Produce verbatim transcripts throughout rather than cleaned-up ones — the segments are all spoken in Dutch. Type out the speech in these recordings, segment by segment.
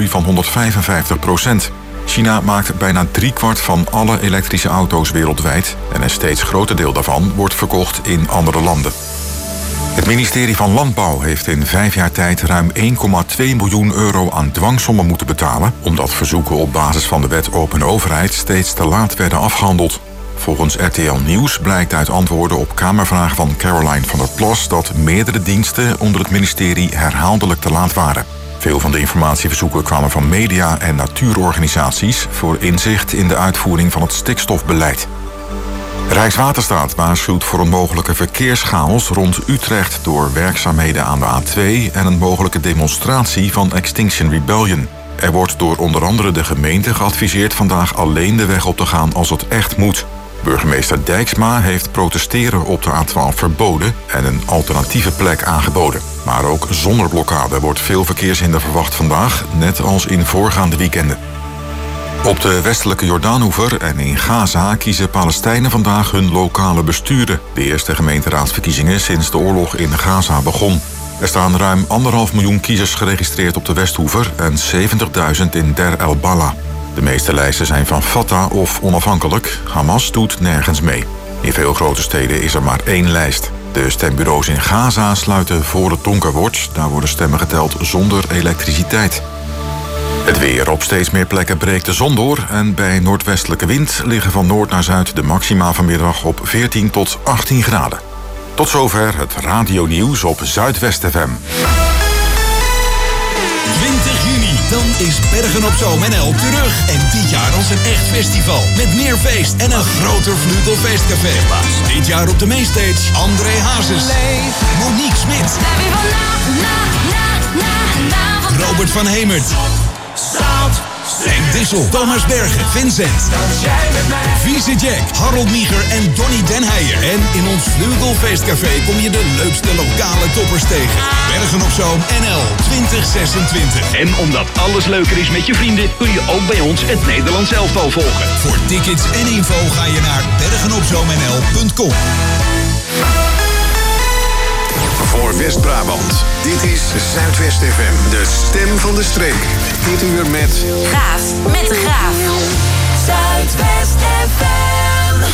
groei van honderdvijfenvijftig procent. China maakt bijna driekwart van alle elektrische auto's wereldwijd en een steeds groter deel daarvan wordt verkocht in andere landen. Het ministerie van Landbouw heeft in vijf jaar tijd ruim één komma twee miljoen euro aan dwangsommen moeten betalen, omdat verzoeken op basis van de wet Open Overheid steeds te laat werden afgehandeld. Volgens R T L Nieuws blijkt uit antwoorden op Kamervraag van Caroline van der Plas dat meerdere diensten onder het ministerie herhaaldelijk te laat waren. Veel van de informatieverzoeken kwamen van media en natuurorganisaties voor inzicht in de uitvoering van het stikstofbeleid. Rijkswaterstaat waarschuwt voor een mogelijke verkeerschaos rond Utrecht door werkzaamheden aan de A twee en een mogelijke demonstratie van Extinction Rebellion. Er wordt door onder andere de gemeente geadviseerd vandaag alleen de weg op te gaan als het echt moet. Burgemeester Dijksma heeft protesteren op de A twaalf verboden en een alternatieve plek aangeboden. Maar ook zonder blokkade wordt veel verkeershinder verwacht vandaag, net als in voorgaande weekenden. Op de westelijke Jordaanoever en in Gaza kiezen Palestijnen vandaag hun lokale besturen. De eerste gemeenteraadsverkiezingen sinds de oorlog in Gaza begon. Er staan ruim anderhalf miljoen kiezers geregistreerd op de Westhoever en zeventigduizend in Der El Bala. De meeste lijsten zijn van Fatah of onafhankelijk. Hamas doet nergens mee. In veel grote steden is er maar één lijst. De stembureaus in Gaza sluiten voor het donker wordt. Daar worden stemmen geteld zonder elektriciteit. Het weer. Op steeds meer plekken breekt de zon door en bij noordwestelijke wind liggen van noord naar zuid de maxima vanmiddag op veertien tot achttien graden. Tot zover het radionieuws op Zuidwest F M. twintig juni, dan is Bergen op Zoom N L terug. En dit jaar als een echt festival. Met meer feest en een groter Vlugelfeestcafé. Dit jaar op de mainstage André Hazes, Monique Smit, Robert van Hemert, Henk Dissel, Thomas Bergen, Vincent, Vieze Jack, Harold Mieger en Donny Den Heijer. En in ons Vlugelfeestcafé kom je de leukste lokale toppers tegen. Bergen op Zoom N L twintig zesentwintig. En omdat alles leuker is met je vrienden, kun je ook bij ons het Nederlands elftal volgen. Voor tickets en info ga je naar bergenopzoomnl punt com. Voor West-Brabant. Dit is Zuidwest F M, de stem van de streek. Dit uur met... Graaf, met de Graaf. Zuidwest F M.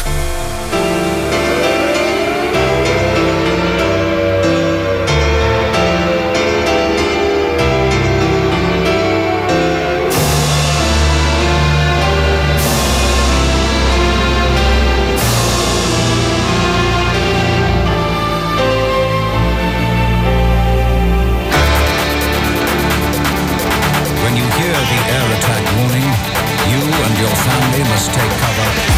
Your family must take cover.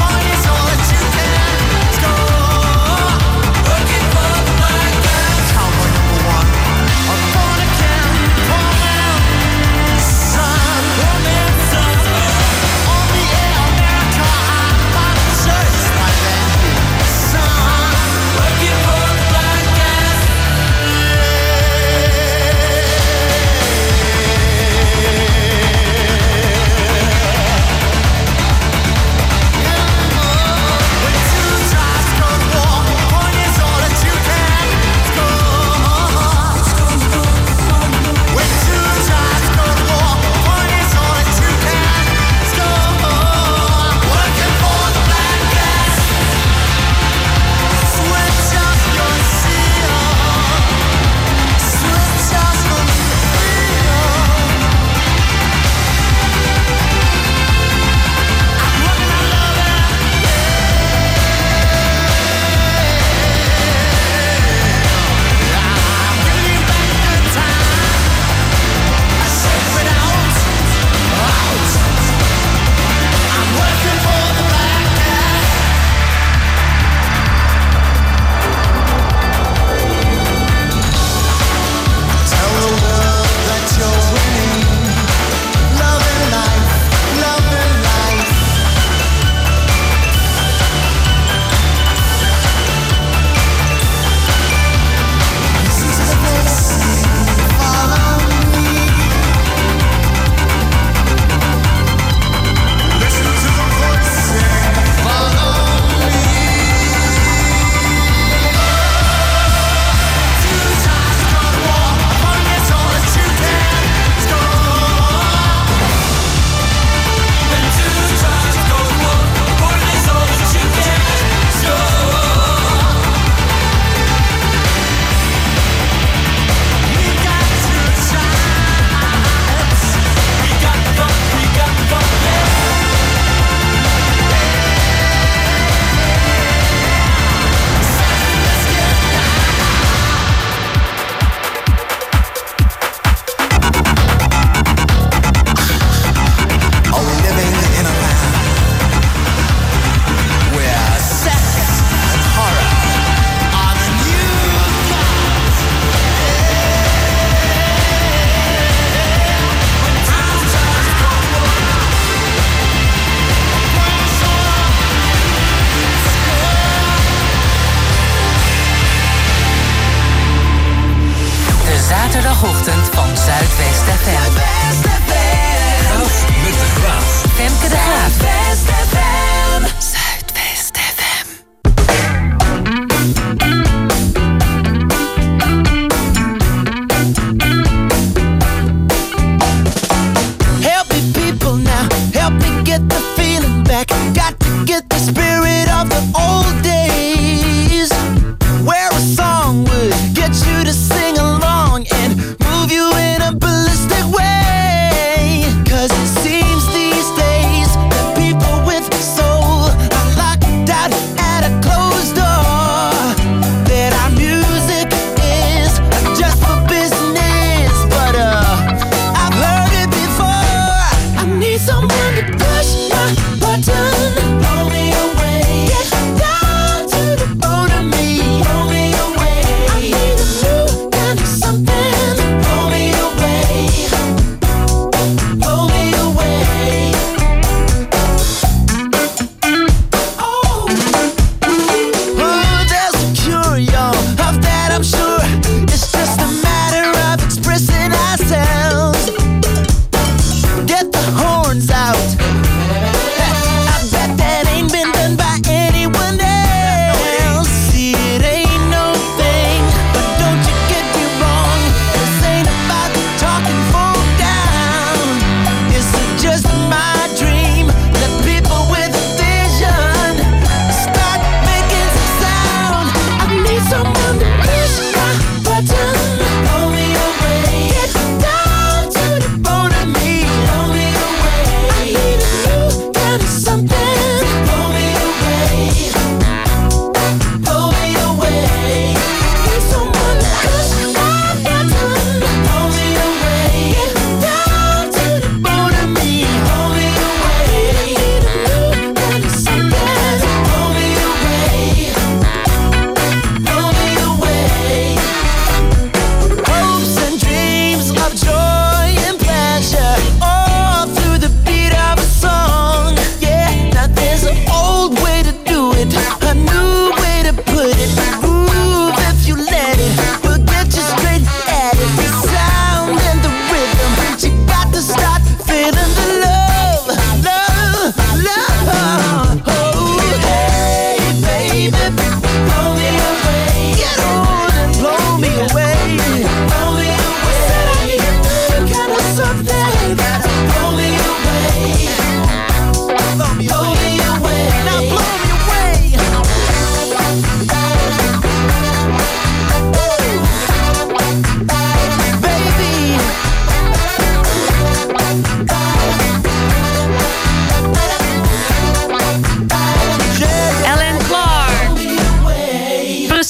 Talk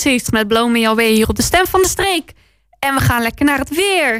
Pixies met Blow Me Away hier op de Stem van de Streek. En we gaan lekker naar het weer.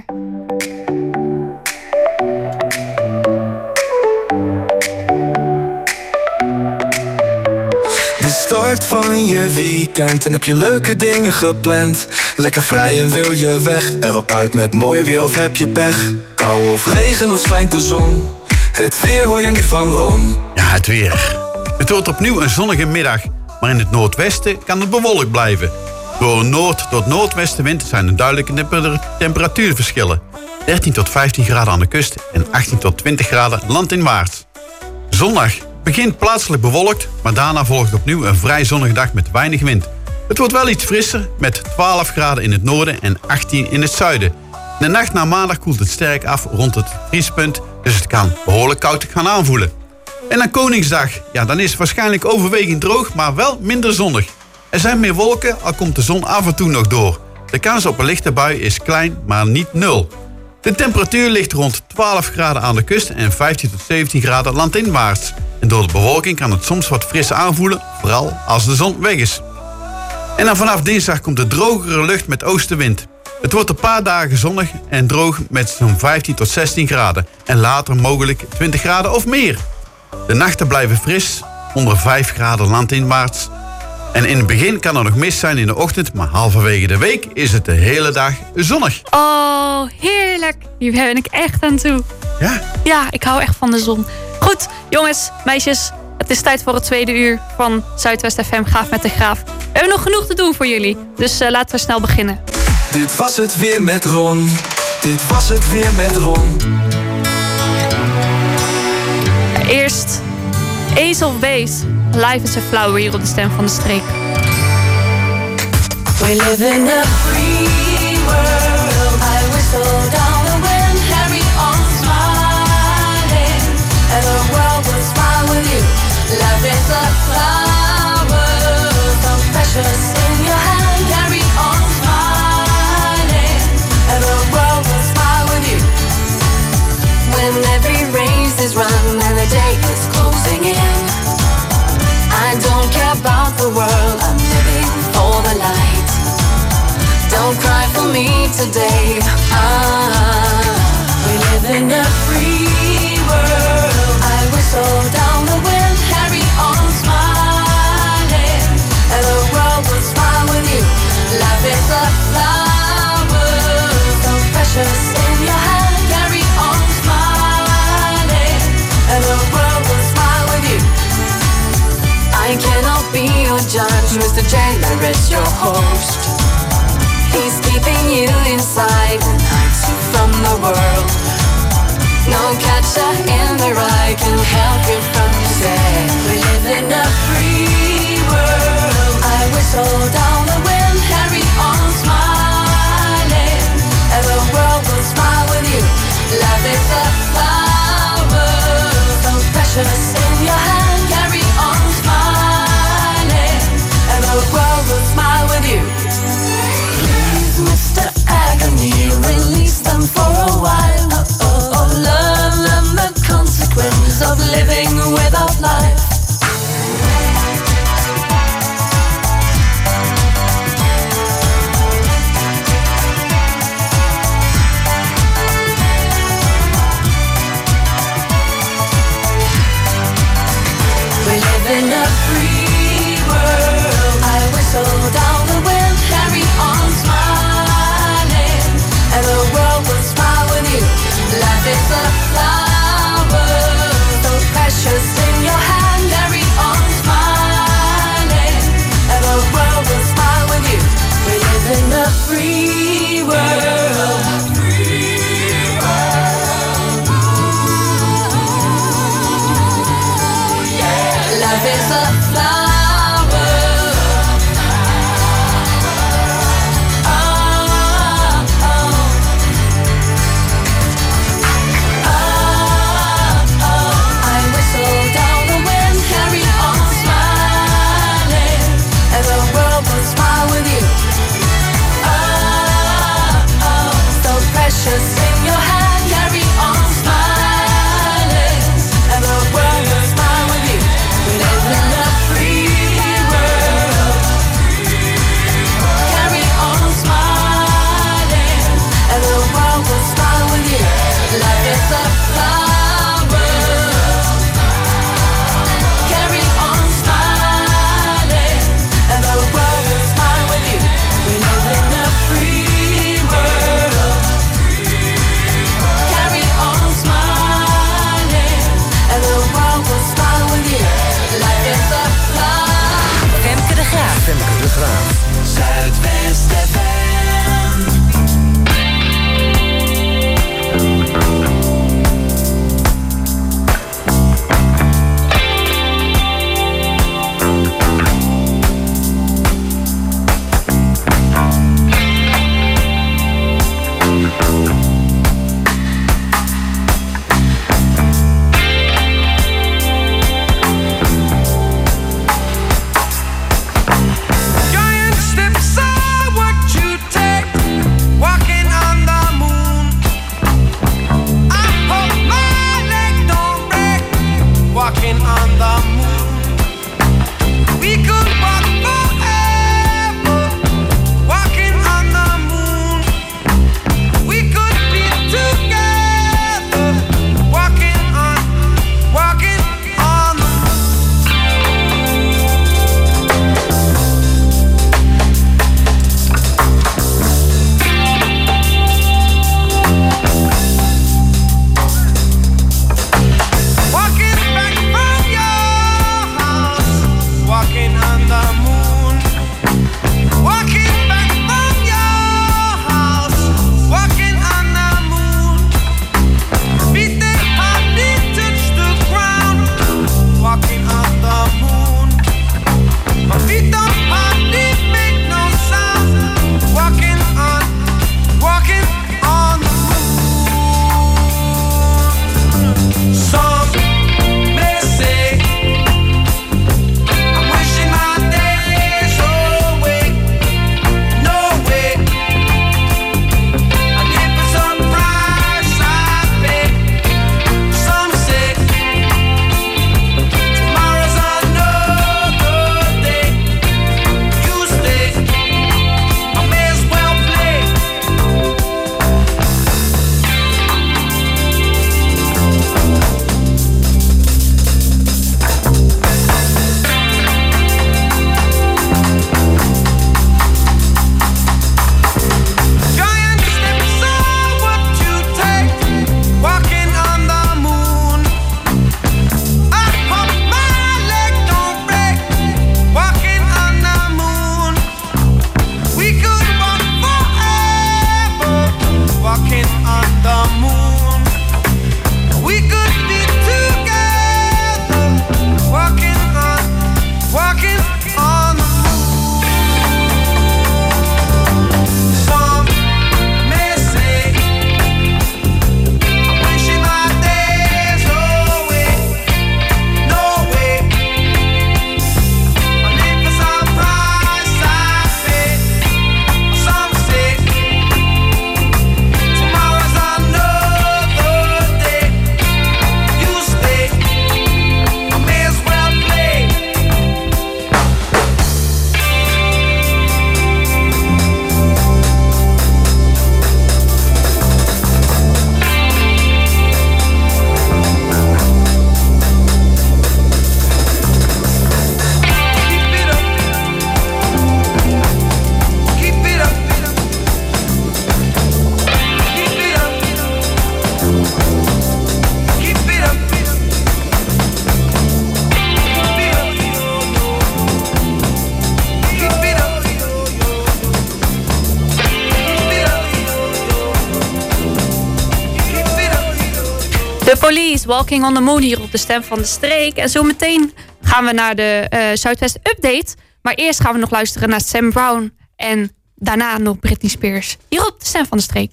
De start van je weekend en heb je leuke dingen gepland. Lekker vrij en wil je weg, erop uit met mooi weer of heb je pech. Kou of regen of schijnt de zon, het weer hoor je niet van Ron. Ja, het weer. Het wordt opnieuw een zonnige middag, maar in het noordwesten kan het bewolkt blijven. Door een noord- tot noordwestenwind zijn er duidelijke temper- temperatuurverschillen. dertien tot vijftien graden aan de kust en achttien tot twintig graden landinwaarts. Zondag begint plaatselijk bewolkt, maar daarna volgt opnieuw een vrij zonnige dag met weinig wind. Het wordt wel iets frisser met twaalf graden in het noorden en achttien in het zuiden. De nacht na maandag koelt het sterk af rond het vriespunt, dus het kan behoorlijk koud gaan aanvoelen. En aan Koningsdag, ja, dan is het waarschijnlijk overwegend droog, maar wel minder zonnig. Er zijn meer wolken, al komt de zon af en toe nog door. De kans op een lichte bui is klein, maar niet nul. De temperatuur ligt rond twaalf graden aan de kust en vijftien tot zeventien graden landinwaarts. En door de bewolking kan het soms wat fris aanvoelen, vooral als de zon weg is. En dan vanaf dinsdag komt de drogere lucht met oostenwind. Het wordt een paar dagen zonnig en droog met zo'n vijftien tot zestien graden. En later mogelijk twintig graden of meer. De nachten blijven fris, onder vijf graden landinwaarts. En in het begin kan er nog mist zijn in de ochtend, maar halverwege de week is het de hele dag zonnig. Oh, heerlijk. Hier ben ik echt aan toe. Ja? Ja, ik hou echt van de zon. Goed, jongens, meisjes, het is tijd voor het tweede uur van Zuidwest F M Gaaf met de Graaf. We hebben nog genoeg te doen voor jullie, dus uh, laten we snel beginnen. Dit was het weer met Ron. Dit was het weer met Ron. Eerst Ace of Base. Life is a flower hier op de Stem van de Streek. We live in a free world. I whistle down the wind, carry on smiling, and the world will smile with you. Life is a flower, so precious in your hand, carry on smiling, and the world will smile with you. When every race is run and the day is closing in, I don't care about the world, I'm living for the light. Don't cry for me today, ah, we live in a free world. I whistle down the wind, carry on smiling, and the world will smile with you. Life is a flower, so precious in your hand, carry on smiling, and the world will smile with you. I cannot be your judge, Mister Jailer is your host. He's keeping you inside and hides you from the world. No catcher in the rye can help you from today. We live in a free world. I whistle down the wind, carry on smiling, and the world will smile with you. Love is a flower, so precious in your hand, carry on smiling, and the world will smile with you. Please, Mister Agony, release them for a while. Oh, oh, oh, learn them the consequence of living without life. We live in a free world. I whistle down the wind, carry on smiling, and the world will smile with you. Life is a flower, so precious in your hand, carry on smiling, and the world will smile with you. We live in a free world. Free world. Yeah. Life is a flower. Smile with you. Ah, Police, Walking on the Moon hier op de Stem van de Streek. En zo meteen gaan we naar de uh, Zuidwest Update. Maar eerst gaan we nog luisteren naar Sam Brown. En daarna nog Britney Spears. Hier op de Stem van de Streek.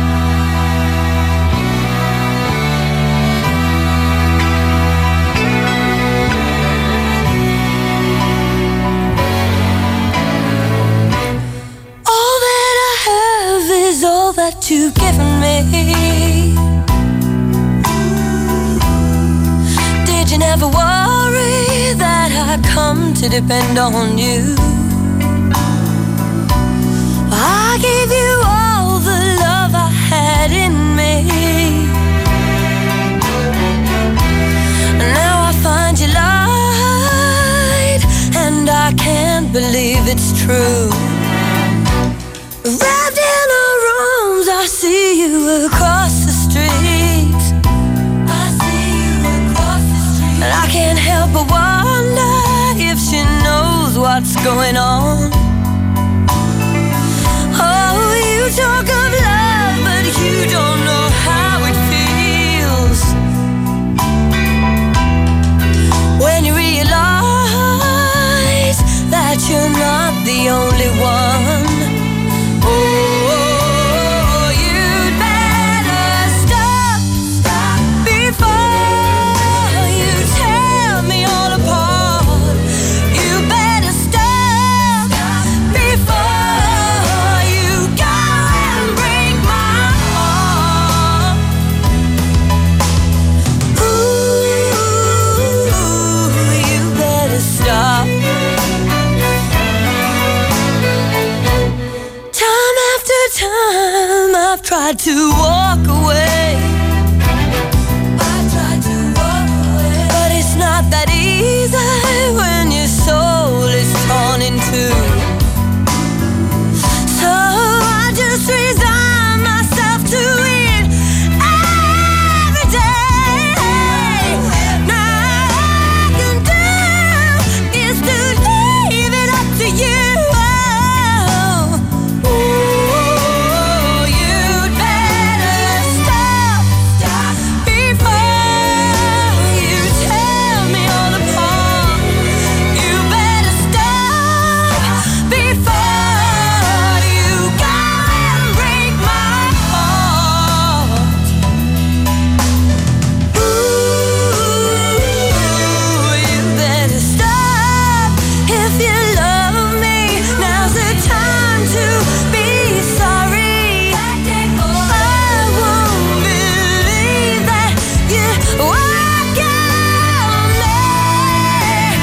All that I have is all that you've given me. Did you never worry that I'd come to depend on you? I gave you all the love I had in me. Now I find you lied, and I can't believe it's true. Wrapped in our arms, I see you across the street. I see you across the street. And I can't help but wonder if she knows what's going on. Oh, you talk of love, but you don't know how it feels. When you realize that you're not the only one. Oh, you'd better stop, stop before you tear me all apart. You better stop, stop before you go and break my heart. Ooh, you better stop. Time after time I've tried to walk away. I've tried to walk away. But it's not that easy when your soul is torn in two. So I just resign myself to it every day. Now all I can do is to leave it up to you. Oh, you'd better stop, stop before you tear me all apart. You better stop before you go and break my heart. Ooh, you better stop if you love me. Now's the time to be sorry. I won't believe that you walk on me,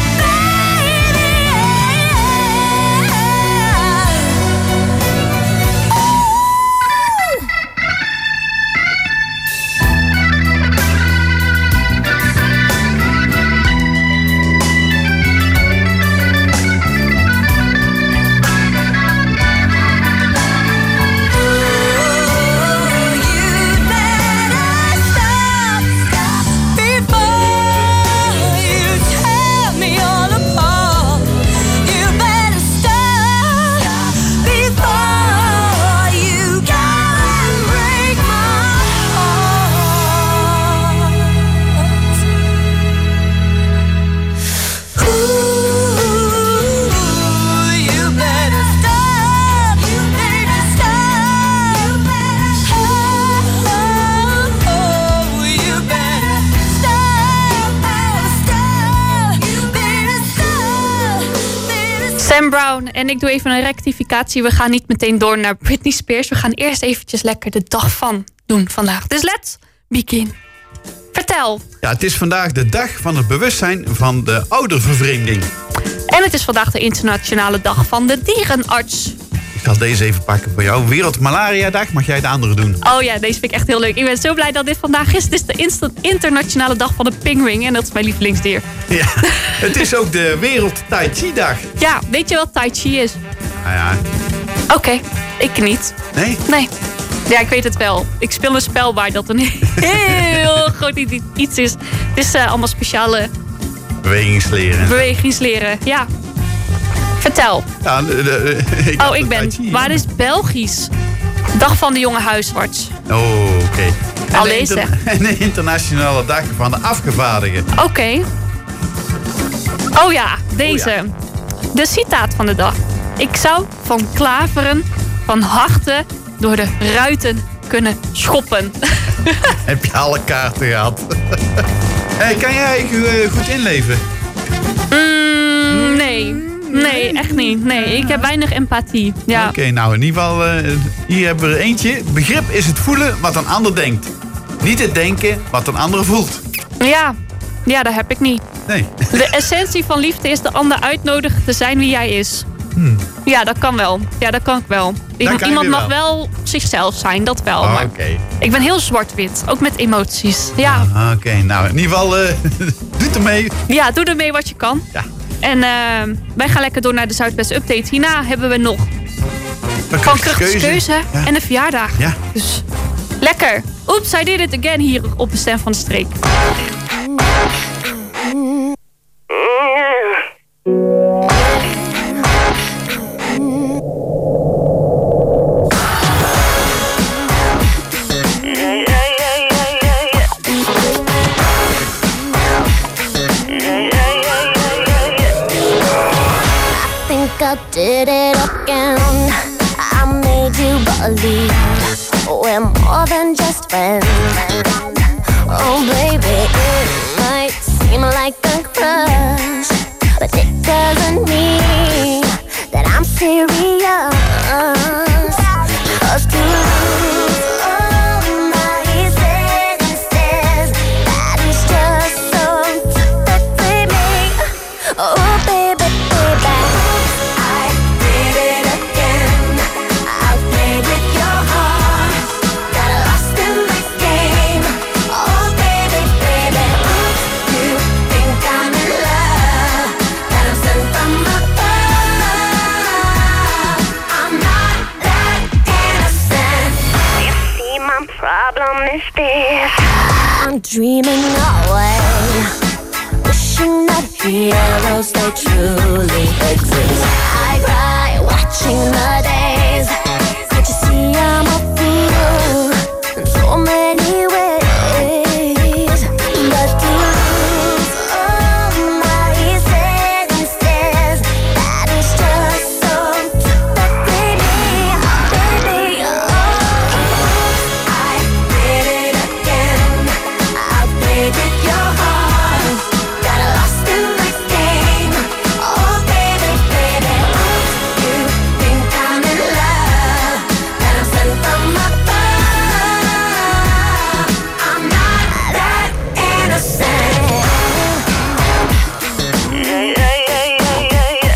you'd better stop, stop before you tear me all apart. You better stop before you go and break my heart. Ooh, you better stop. You better stop. Oh, you better stop. Stop. You better stop. Better stop. Sam Brown. En ik doe even een rectificatie. We gaan niet meteen door naar Britney Spears. We gaan eerst eventjes lekker de dag van doen vandaag. Dus let's begin. Vertel. Ja, het is vandaag de dag van het bewustzijn van de oudervervreemding. En het is vandaag de internationale dag van de dierenarts. Ik zal deze even pakken voor jou. Wereldmalaria-dag, mag jij de andere doen? Oh ja, deze vind ik echt heel leuk. Ik ben zo blij dat dit vandaag is. Het is de insta- internationale dag van de pinguïn. En dat is mijn lievelingsdier. Ja, het is ook de Wereld Tai Chi-dag. Ja, weet je wat Tai Chi is? Nou ja, Oké, ik niet. nee? Nee. Ja, ik weet het wel. Ik speel een spel waar dat een heel groot i- iets is. Het is uh, allemaal speciale Bewegingsleren. bewegingsleren. Ja. Vertel. Ja, de, de, de- ik Oh, had ik het ben. Tai Chi, Waar hè? is Belgisch? Dag van de jonge huisarts. Oh, oké. Al lezen. En, en de internationale dag van de afgevaardigden. Oké. Okay. Oh ja, deze. Oh ja. De citaat van de dag. Ik zou van Klaveren van harte door de ruiten kunnen schoppen. Heb je alle kaarten gehad? Hey, kan jij uh, goed inleven? Mm, nee. Nee, echt niet. Nee, ik heb weinig empathie. Ja. Oké, okay, nou in ieder geval, uh, hier hebben we er eentje. Begrip is het voelen wat een ander denkt. Niet het denken wat een ander voelt. Ja, ja, dat heb ik niet. Nee. De essentie van liefde is de ander uitnodigen te zijn wie jij is. Hmm. Ja, dat kan wel. Ja, dat kan ik wel. I- iemand mag wel. wel zichzelf zijn, dat wel. Oh, maar okay. Ik ben heel zwart-wit, ook met emoties. Ja. Ah, Oké, okay. Nou in ieder geval, uh, doe ermee. Ja, doe ermee wat je kan. Ja. En uh, wij gaan lekker door naar de Zuidwest Update. Hierna hebben we nog Van Krugt's Keuze ja. en de verjaardag. Ja. Dus lekker. Oeps, I did it again hier op de Stem van de Streek. I did it again. I made you believe we're more than just friends. Oh baby, it might seem like a crush, but it doesn't mean that I'm serious. 'Cause to lose all my senses, that is just so typically me. Oh baby, baby, I did it again. I played with your heart, got lost in this game. Oh baby, baby, you think I'm in love, that I'm sent from above. I'm not that innocent. You see, my problem is this: I'm dreaming away, wishing that heroes they truly exist. I cry watching the days. Can't you see I'm a fool in so many ways? But to lose all my senses, that is just so typically me, baby. Oh, I did it again. I played with your heart, got lost in this game. Oh baby, baby, you think I'm in love, that I'm sent from above. I'm not that innocent. Yeah, yeah, yeah, yeah, yeah, yeah.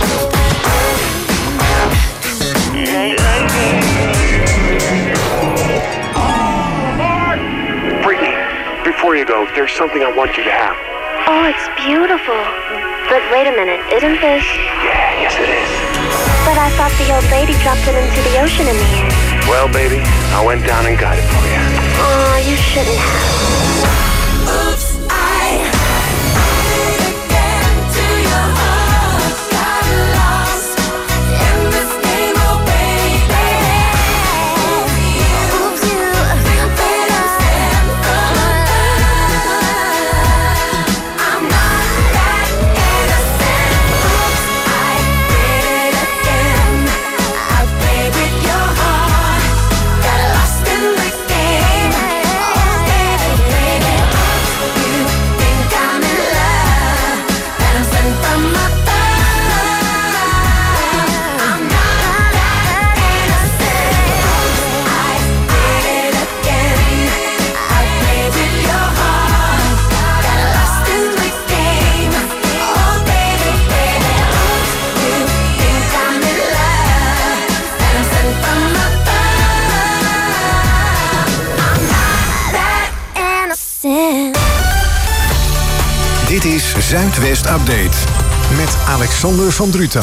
Brittany, before you go, there's something I want you to have. Oh, it's beautiful. But wait a minute, isn't this? Yeah, yes it is. But I thought the old lady dropped it into the ocean in the end. Well, baby, I went down and got it for you. Oh, you shouldn't have. Oops, I did it again to your heart. Got lost in this game, oh baby. Oops, you That I'm sent from above. I'm not that innocent. Oops, I did it again. I played with your heart, got lost in this game. Oh baby, baby, you think I'm in love, that I'm sent from above. I'm not that innocent. I did it again. I played with your heart, got lost in this game. Oh baby, baby, you think I'm in love, that I'm sent from above. I'm not that innocent. Dit is Zuidwest Update met Alexander van Druten.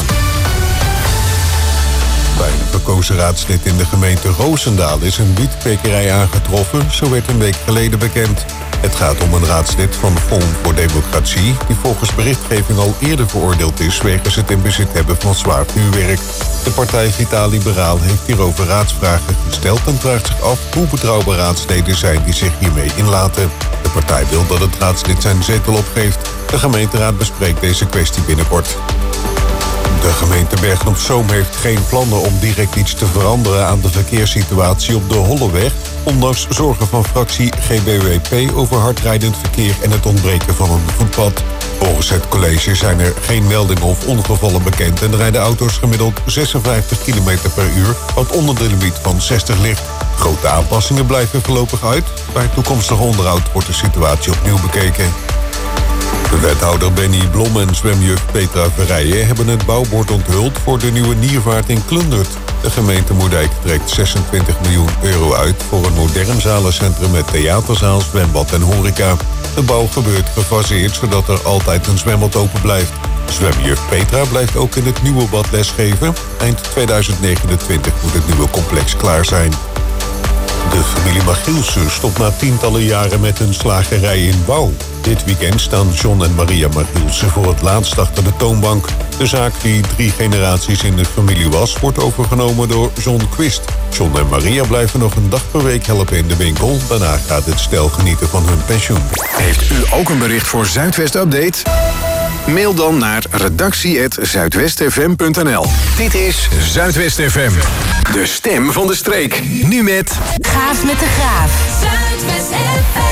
Bij een verkozen raadslid in de gemeente Roosendaal is een wietkwekerij aangetroffen, zo werd een week geleden bekend. Het gaat om een raadslid van Forum voor Democratie... die volgens berichtgeving al eerder veroordeeld is... wegens het in bezit hebben van zwaar vuurwerk. De partij Vitaal Liberaal heeft hierover raadsvragen gesteld... en vraagt zich af hoe betrouwbaar raadsleden zijn die zich hiermee inlaten. De partij wil dat het raadslid zijn zetel opgeeft. De gemeenteraad bespreekt deze kwestie binnenkort. De gemeente Bergen-op-Zoom heeft geen plannen om direct iets te veranderen aan de verkeerssituatie op de Holleweg, ondanks zorgen van fractie G B W P over hardrijdend verkeer en het ontbreken van een voetpad. Volgens het college zijn er geen meldingen of ongevallen bekend en rijden auto's gemiddeld zesenvijftig kilometer per uur, wat onder de limiet van zestig ligt. Grote aanpassingen blijven voorlopig uit. Bij toekomstig onderhoud wordt de situatie opnieuw bekeken. De wethouder Benny Blom en zwemjuf Petra Verrijen hebben het bouwbord onthuld voor de nieuwe Niervaart in Klundert. De gemeente Moerdijk trekt zesentwintig miljoen euro uit voor een modern zalencentrum met theaterzaal, zwembad en horeca. De bouw gebeurt gefaseerd zodat er altijd een zwembad open blijft. Zwemjuf Petra blijft ook in het nieuwe bad lesgeven. Eind tweeduizend negenentwintig moet het nieuwe complex klaar zijn. De familie Magielsen stopt na tientallen jaren met hun slagerij in Wouw. Dit weekend staan John en Maria Magielsen voor het laatst achter de toonbank. De zaak die drie generaties in de familie was, wordt overgenomen door John Quist. John en Maria blijven nog een dag per week helpen in de winkel. Daarna gaat het stel genieten van hun pensioen. Heeft u ook een bericht voor Zuidwest Update? Mail dan naar redactie at zuidwestfm punt n l. Dit is Zuidwest F M. De stem van de streek. Nu met Gaaf met de Graaf. Zuidwest F M.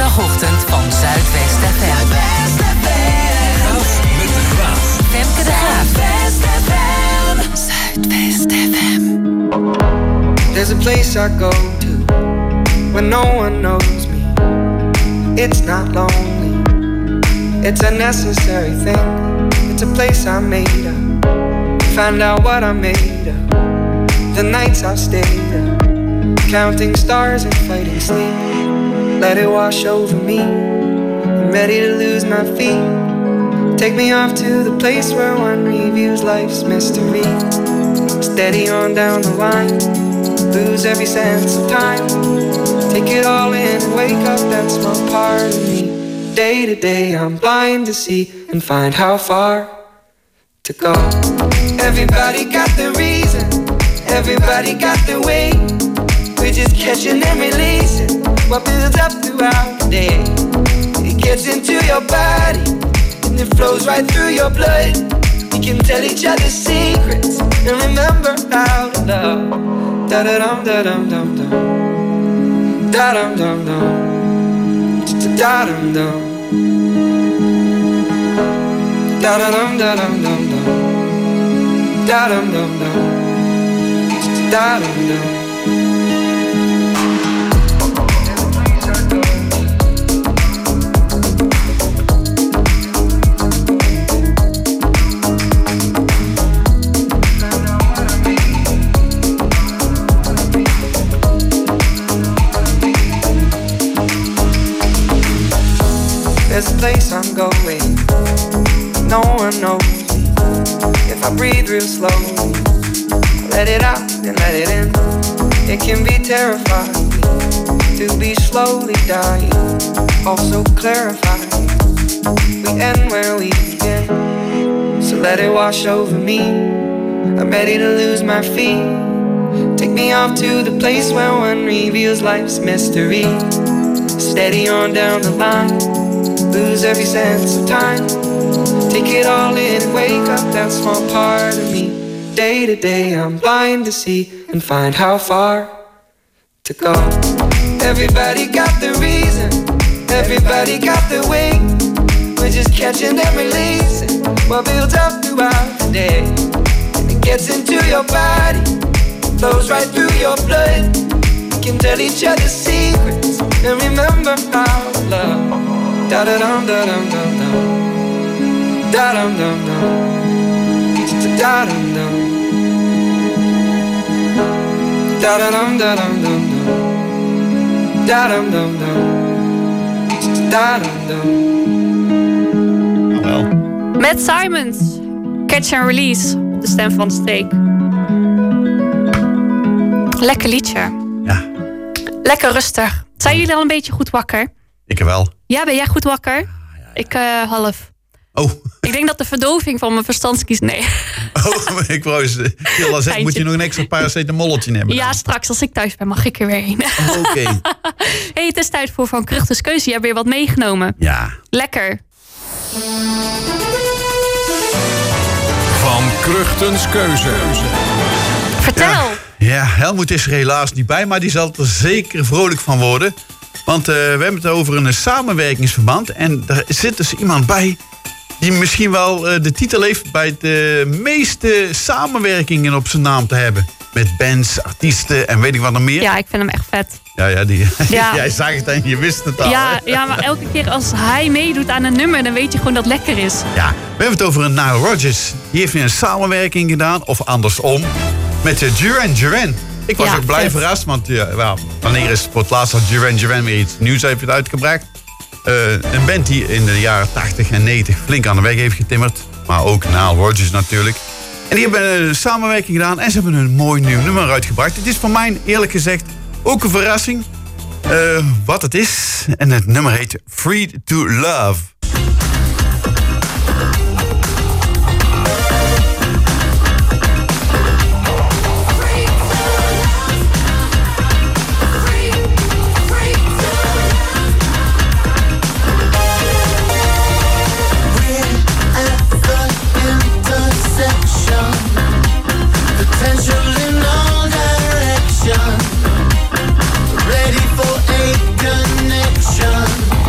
zondagochtend van Zuidwest F M. Graaf met de Graaf. Femke de Graaf. Zuidwest F M. There's a place I go to when no one knows me. It's not lonely. It's a necessary thing. It's a place I made up. Find out what I made up. The nights I've stayed up, counting stars and fighting sleep. Let it wash over me. I'm ready to lose my feet. Take me off to the place where one reviews life's mystery. Steady on down the line, lose every sense of time. Take it all in and wake up that small part of me. Day to day I'm blind to see and find how far to go. Everybody got the reason, everybody got the way. We're just catching and releasing what builds up throughout the day. It gets into your body and it flows right through your blood. We can tell each other secrets and remember how to love. Da da dum da dum dum dum. Da dum dum dum. Da dum dum. Da da dum da dum dum dum. Da dum dum dum. Da dum dum. There's a place I'm going, no one knows me. If I breathe real slowly, let it out and let it in. It can be terrifying to be slowly dying, also clarifying. We end where we begin, so let it wash over me. I'm ready to lose my feet. Take me off to the place where one reveals life's mystery. Steady on down the line, lose every sense of time. Take it all in and wake up that small part of me. Day to day I'm blind to see and find how far to go. Everybody got the reason, everybody got the way. We're just catching and releasing what builds up throughout the day. And it gets into your body, flows right through your blood. We can tell each other secrets and remember how to love. Da da dum da dum dum dum. Da dum dum dum. Da dum dum. Da da dum da dum dum dum. Da dum dum dum. Da dum dum. Wel. Matt Simons, Catch and Release, de stem van de steek. Lekker liedje. Ja. Lekker rustig. Zijn jullie al een beetje goed wakker? Ik wel. Ja, ben jij goed wakker? Ja, ja, ja. Ik uh, half. Oh. Ik denk dat de verdoving van mijn verstandskies... Nee. Oh, ik wou eens... Heel zeggen, moet je nog een extra paracetamolletje nemen? Ja, straks als ik thuis ben mag ik er weer heen. Oh, oké. Okay. Hey, het is tijd voor Van Kruchters Keuze. Je hebt weer wat meegenomen. Ja. Lekker. Van Kruchtens Keuze. Vertel. Ja, ja, Helmoet is er helaas niet bij, maar die zal er zeker vrolijk van worden. Want uh, we hebben het over een samenwerkingsverband. En er zit dus iemand bij die misschien wel uh, de titel heeft bij de meeste samenwerkingen op zijn naam te hebben. Met bands, artiesten en weet ik wat nog meer. Ja, ik vind hem echt vet. Ja, ja, die, ja. Jij zag het en je wist het al. Ja, ja, maar elke keer als hij meedoet aan een nummer, dan weet je gewoon dat het lekker is. Ja, we hebben het over een Nile Rodgers. Die heeft weer een samenwerking gedaan, of andersom, met uh, Duran Duran. Ik was ja, ook blij vet. verrast, want ja, well, wanneer is voor het laatst dat Duran Duran weer iets nieuws heeft uitgebracht? Uh, een band die in de jaren tachtig en negentig flink aan de weg heeft getimmerd. Maar ook Nile Rodgers natuurlijk. En die hebben een samenwerking gedaan en ze hebben een mooi nieuw nummer uitgebracht. Het is voor mij eerlijk gezegd ook een verrassing uh, wat het is. En het nummer heet Free to Love. Ready for a connection.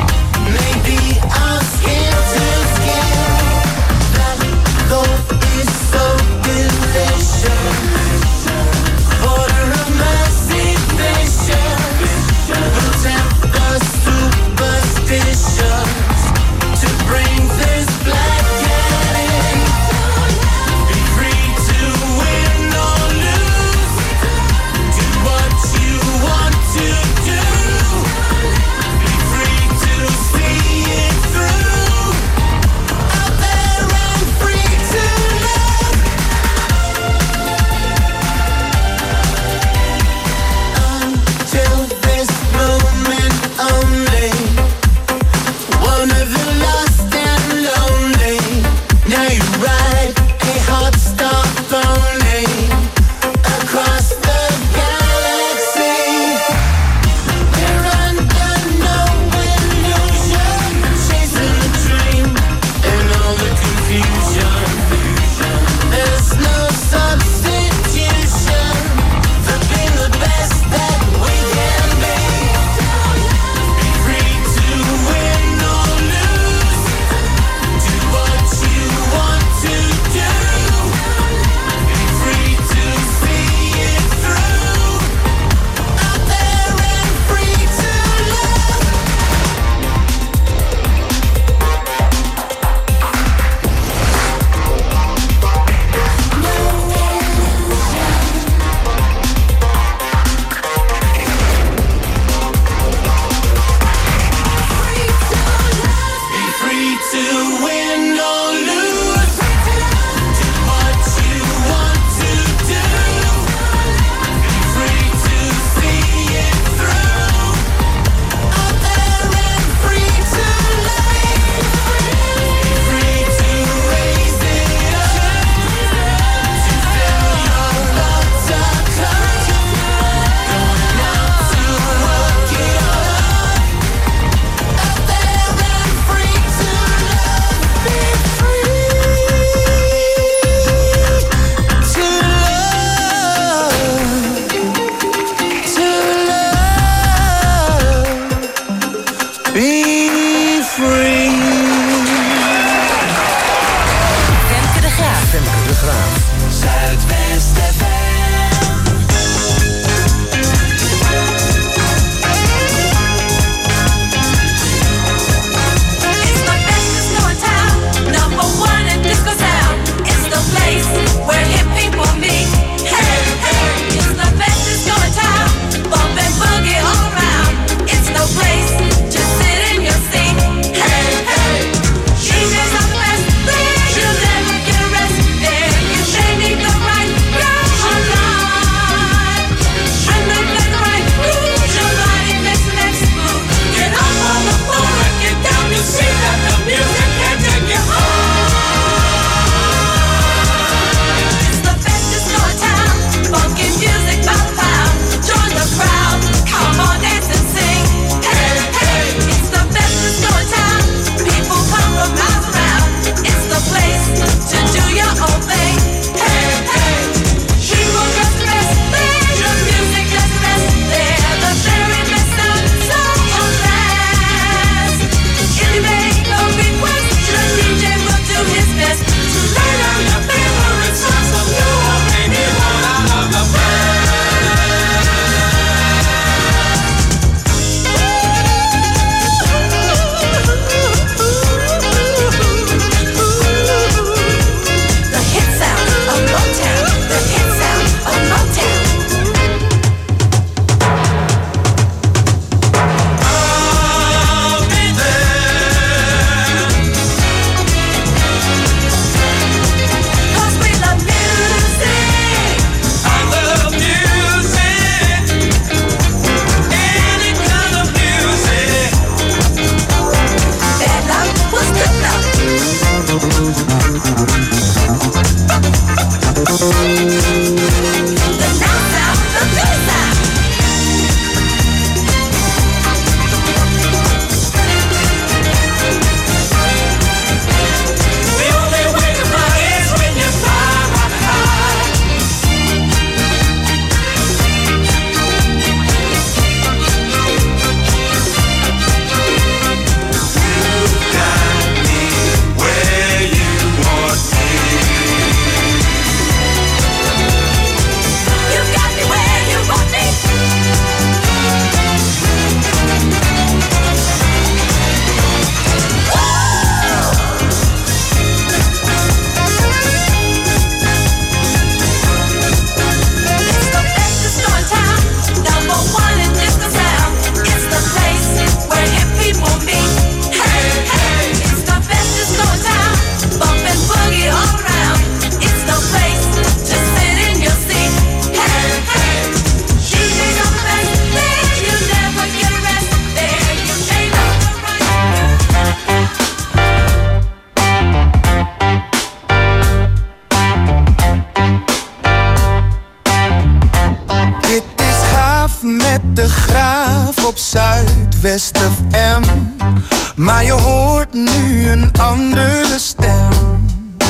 met de Graaf op Zuidwest F M. Maar je hoort nu een andere stem.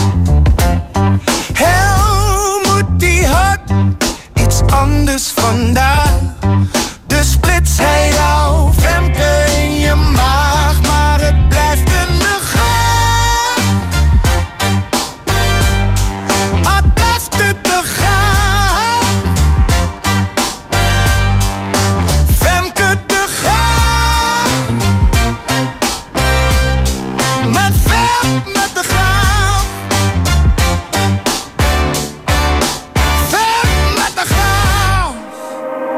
Helmoet die had iets anders vandaag. Dus splits hij jou, Femke, in je maag. Maar het blijft een gaan. Het blijft het te gaan. Femke te gaan. Met Fem met de gaan. Fem met de gaan.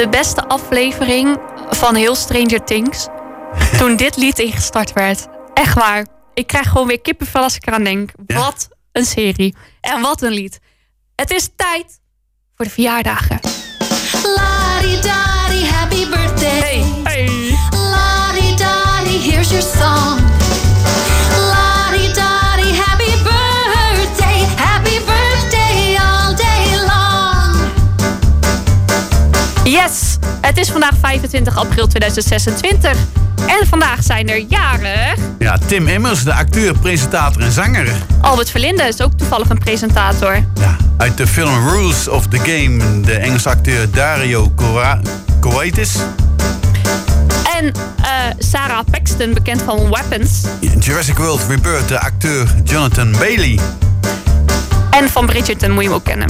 de beste aflevering van heel Stranger Things. Toen dit lied ingestart werd. Echt waar. Ik krijg gewoon weer kippenvel als ik eraan denk. Ja. Wat een serie. En wat een lied. Het is tijd voor de verjaardagen. La-di-da-di, happy birthday. Hey, hey. La-di-da-di, here's your song. La-di-da-di, happy birthday. Happy birthday all day long. Yes, het is vandaag vijfentwintig april tweeduizend zesentwintig. En vandaag zijn er jarig... Ja, Tim Immers, de acteur, presentator en zanger. Albert Verlinde is ook toevallig een presentator. Ja, uit de film Rules of the Game, de Engelse acteur Dario Coates. En uh, Sarah Paxton, bekend van Weapons. Jurassic World Rebirth, de acteur Jonathan Bailey. En van Bridgerton moet je hem ook kennen.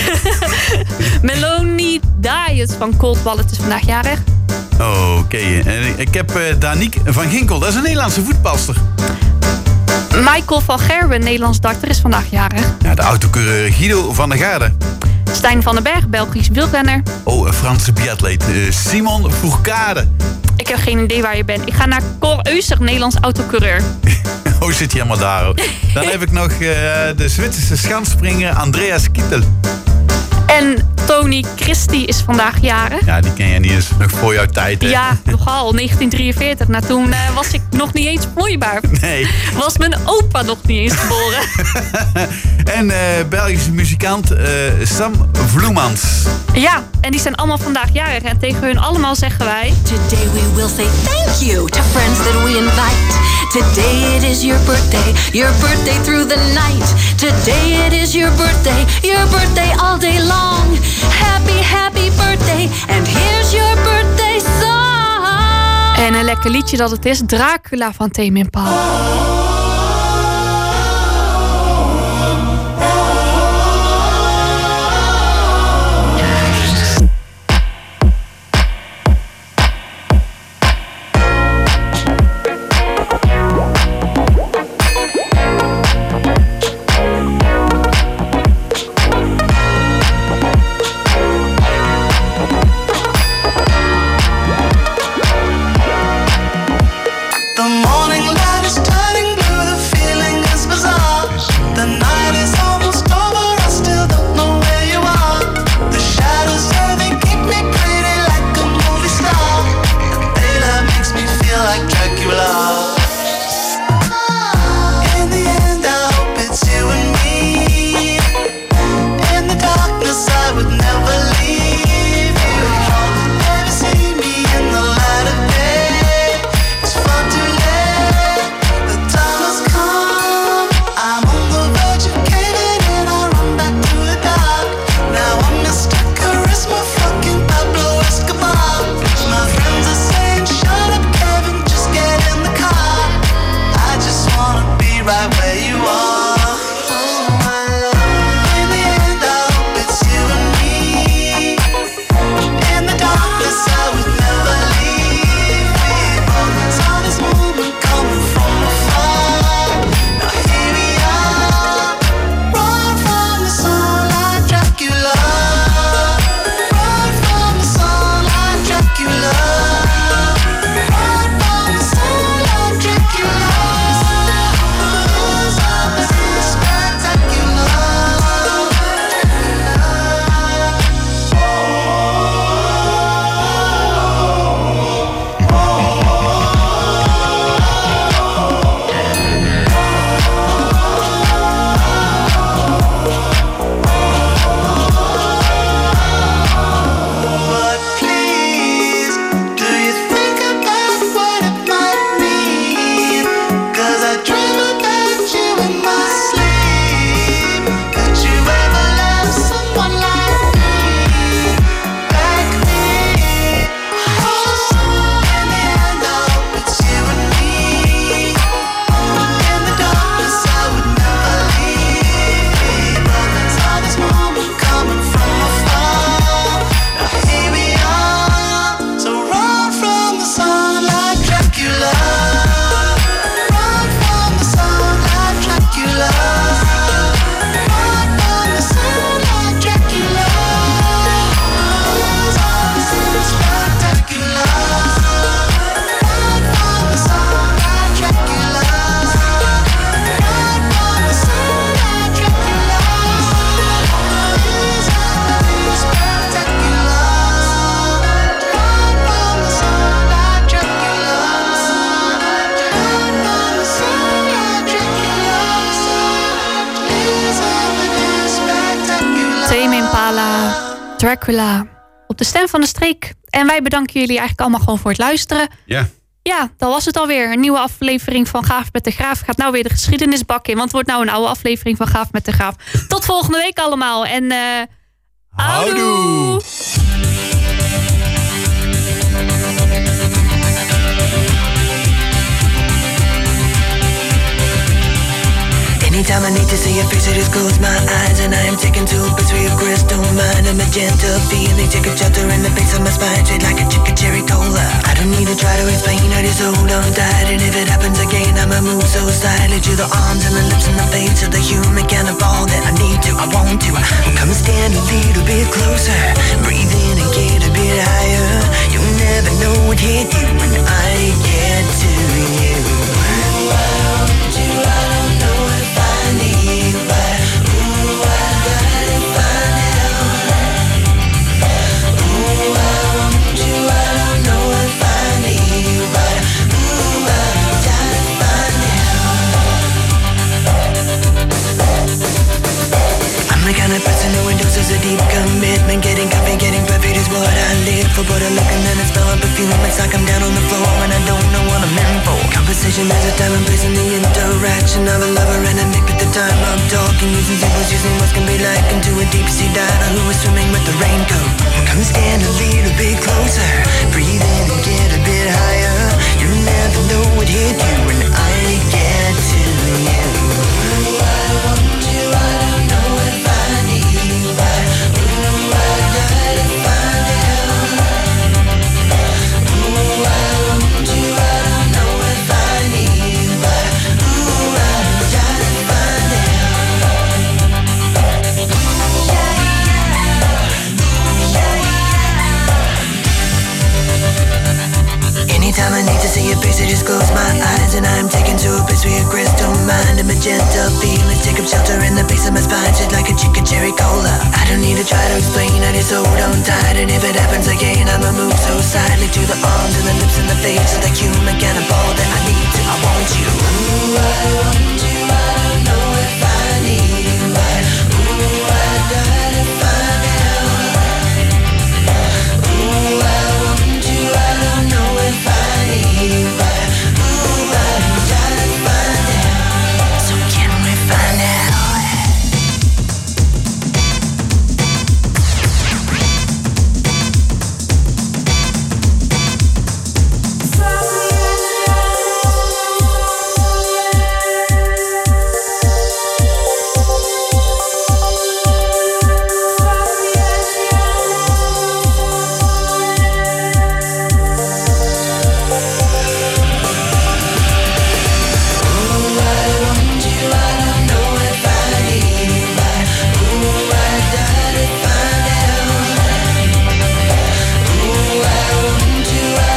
Melanie Diet van Cold Wallet is vandaag jarig. Oké, okay. Ik heb uh, Danique van Ginkel, dat is een Nederlandse voetbalster. Michael van Gerwen, Nederlands darter, is vandaag jarig. Ja, de autocoureur Guido van der Garde. Stijn van den Berg, Belgisch wielrenner. Oh, een Franse biatleet uh, Simon Fourcade. Ik heb geen idee waar je bent. Ik ga naar Cor Euser, Nederlands autocoureur. Oh, zit je helemaal daar, hoor. Dan heb ik nog uh, de Zwitserse schanspringer Andreas Kittel. En Tony Christie is vandaag jarig. Ja, die ken je niet eens. Nog voor jouw tijd, hè? Ja, nogal. negentien drieënveertig. Nou, toen uh, was ik nog niet eens vloeibaar. Nee. Was mijn opa nog niet eens geboren. En uh, Belgische muzikant uh, Sam Vloemans. Ja, en die zijn allemaal vandaag jarig. En tegen hun allemaal zeggen wij... Today we will say thank you to friends that we invite. Today it is your birthday, your birthday through the night. Today it is your birthday, your birthday all day long. Happy, happy birthday, and here's your birthday song. En een lekker liedje dat het is, Dracula van Tame Impala. The morning light is turning Dracula. Op de stem van de streek. En wij bedanken jullie eigenlijk allemaal gewoon voor het luisteren. Ja. Ja, dat was het alweer. Een nieuwe aflevering van Gaaf met de Graaf gaat nou weer de geschiedenisbak in. Want het wordt nou een oude aflevering van Gaaf met de Graaf. Tot volgende week allemaal. En uh, houdoe! Anytime I need to see your face, I just close my eyes and I am taken to a pursuit of crystal mind. A magenta feeling, take a shelter in the base of my spine, straight like a chicken cherry cola. I don't need to try to explain, I just hold on tight. And if it happens again, I'ma move so silently to the arms and the lips and the face of the human cannibal that I need to, I want to. Come stand a little bit closer, breathe in and get a bit higher. You'll never know what hit you when I get to you. Ooh, I want you, I don't know if I need, but ooh, I gotta find out. Ooh, I want you, I don't know if I need, but ooh, I gotta find out. I'm the kind of person who endorses a deep commitment. Getting coffee, getting perfect is what I live for. But I look and then I smell a perfume. It's like I'm down on the floor and I don't know what I'm in for. Conversation has a time and place in the interaction of a lover and a nick at the time of talking. Using symbols, using what can be like into a deep sea diver who is swimming with the raincoat. Come stand a little bit closer, breathe in and get a bit higher. You never know what hit you when I get to you. Ooh, I want you, I don't know if I need, but ooh, I gotta find out. Ooh, I want you, I don't know if I need, but ooh, I gotta find out. Anytime I need to see your face, I just close my eyes and I'm taken to a place where your crystal mind. A magenta feeling, take up shelter in the base of my spine, shit like a chicken cherry cola. I don't need to try to explain, I just hold on tight. And if it happens again, I'ma move so silently to the arms and the lips and the face of the human cannibal that I need to, I want you. Ooh, I want you.